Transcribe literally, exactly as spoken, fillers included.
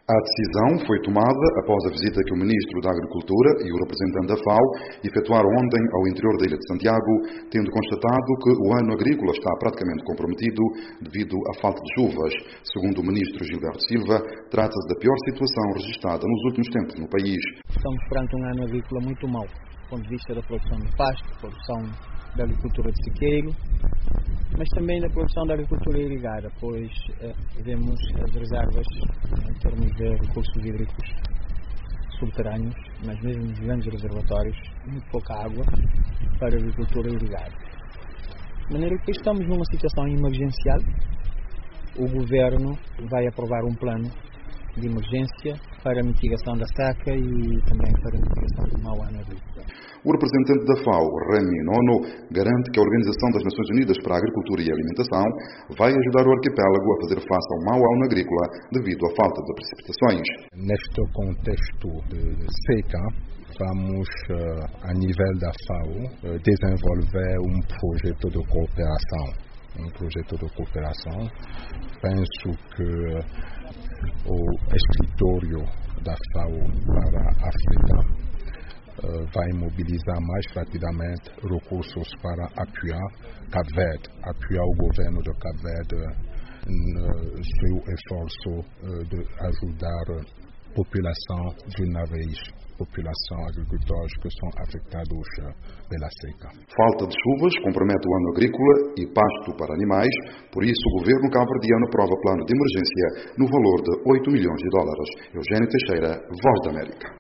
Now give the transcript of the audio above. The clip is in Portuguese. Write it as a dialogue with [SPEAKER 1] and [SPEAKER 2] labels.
[SPEAKER 1] A decisão foi tomada após a visita que o Ministro da Agricultura e o representante da FAO efetuaram ontem ao interior da Ilha de Santiago, tendo constatado que o ano agrícola está praticamente comprometido devido à falta de chuvas. Segundo o Ministro Gilberto Silva, trata-se da pior situação registrada nos últimos tempos no país.
[SPEAKER 2] Estamos perante um ano agrícola muito mau, do ponto de vista da produção de pasto, produção da agricultura de sequeiro, mas também da produção da agricultura irrigada, pois eh, vemos as reservas em termos de recursos hídricos subterrâneos, mas mesmo nos grandes reservatórios, muito pouca água para a agricultura irrigada. De maneira que estamos numa situação emergencial. O Governo vai aprovar um plano de emergência para a mitigação da seca e também para a mitigação do mau ano agrícola.
[SPEAKER 1] O representante da FAO, Remy Nono, garante que a Organização das Nações Unidas para a Agricultura e a Alimentação vai ajudar o arquipélago a fazer face ao mau ano agrícola devido à falta de precipitações.
[SPEAKER 3] Neste contexto de seca, vamos, a nível da FAO, desenvolver um projeto de cooperação. Um projeto de cooperação. Penso que o escritório da FAO para a África vai mobilizar mais rapidamente recursos para apoiar Cabo Verde, apoiar o governo de Cabo Verde no seu esforço de ajudar a população vulneráveis, população agricultores que são afetados pela seca.
[SPEAKER 1] Falta de chuvas compromete o ano agrícola e pasto para animais, por isso o governo cabo-verdiano aprova plano de emergência no valor de oito milhões de dólares. Eugênio Teixeira, Voz da América.